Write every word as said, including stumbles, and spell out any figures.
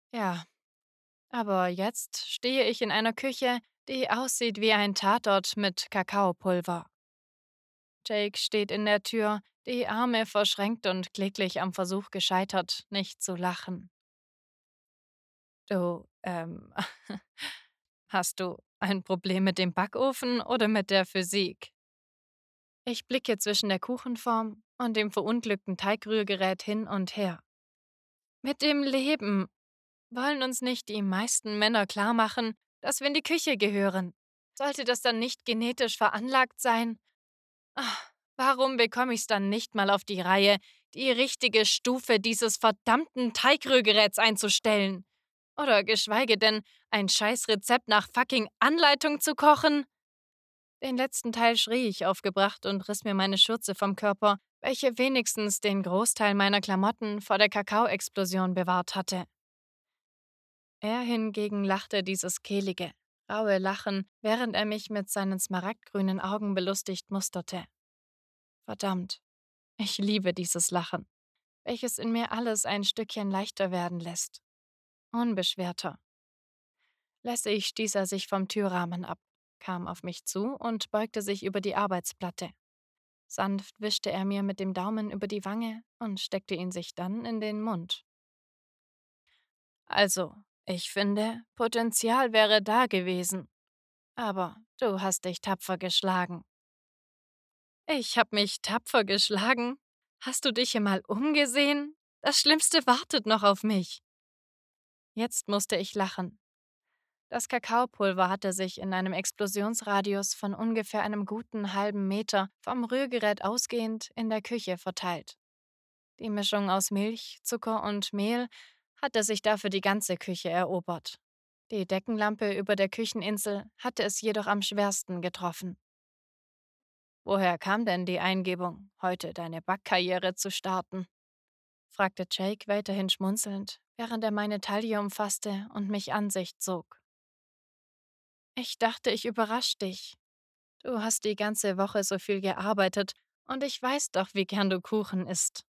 Ja, aber jetzt stehe ich in einer Küche, die aussieht wie ein Tatort mit Kakaopulver. Jake steht in der Tür, die Arme verschränkt und kläglich am Versuch gescheitert, nicht zu lachen. Du, ähm, hast du ein Problem mit dem Backofen oder mit der Physik? Ich blicke zwischen der Kuchenform und dem verunglückten Teigrührgerät hin und her. Mit dem Leben wollen uns nicht die meisten Männer klarmachen, dass wir in die Küche gehören. Sollte das dann nicht genetisch veranlagt sein? Ach, warum bekomme ich's dann nicht mal auf die Reihe, die richtige Stufe dieses verdammten Teigrührgeräts einzustellen? Oder geschweige denn, ein Scheißrezept nach fucking Anleitung zu kochen? Den letzten Teil schrie ich aufgebracht und riss mir meine Schürze vom Körper, welche wenigstens den Großteil meiner Klamotten vor der Kakaoexplosion bewahrt hatte. Er hingegen lachte dieses kehlige, raue Lachen, während er mich mit seinen smaragdgrünen Augen belustigt musterte. Verdammt, ich liebe dieses Lachen, welches in mir alles ein Stückchen leichter werden lässt. Unbeschwerter. Lässig stieß er sich vom Türrahmen ab, kam auf mich zu und beugte sich über die Arbeitsplatte. Sanft wischte er mir mit dem Daumen über die Wange und steckte ihn sich dann in den Mund. Also, ich finde, Potenzial wäre da gewesen. Aber du hast dich tapfer geschlagen. Ich hab mich tapfer geschlagen? Hast du dich hier mal umgesehen? Das Schlimmste wartet noch auf mich. Jetzt musste ich lachen. Das Kakaopulver hatte sich in einem Explosionsradius von ungefähr einem guten halben Meter vom Rührgerät ausgehend in der Küche verteilt. Die Mischung aus Milch, Zucker und Mehl hatte sich dafür die ganze Küche erobert. Die Deckenlampe über der Kücheninsel hatte es jedoch am schwersten getroffen. Woher kam denn die Eingebung, heute deine Backkarriere zu starten? Fragte Jake weiterhin schmunzelnd, während er meine Taille umfasste und mich an sich zog. Ich dachte, ich überrasch dich. Du hast die ganze Woche so viel gearbeitet und ich weiß doch, wie gern du Kuchen isst.